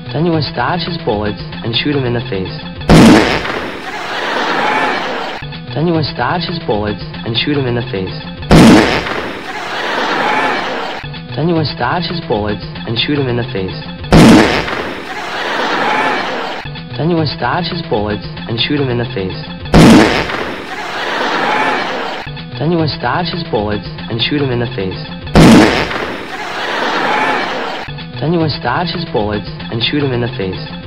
Then you must dodge his bullets and shoot him in the face. Then you must dodge his bullets and shoot him in the face. Then you must dodge his bullets and shoot him in the face. Then you must dodge his bullets and shoot him in the face. Then you must dodge his bullets and shoot him in the face. Then you must dodge his bullets and shoot him in the face.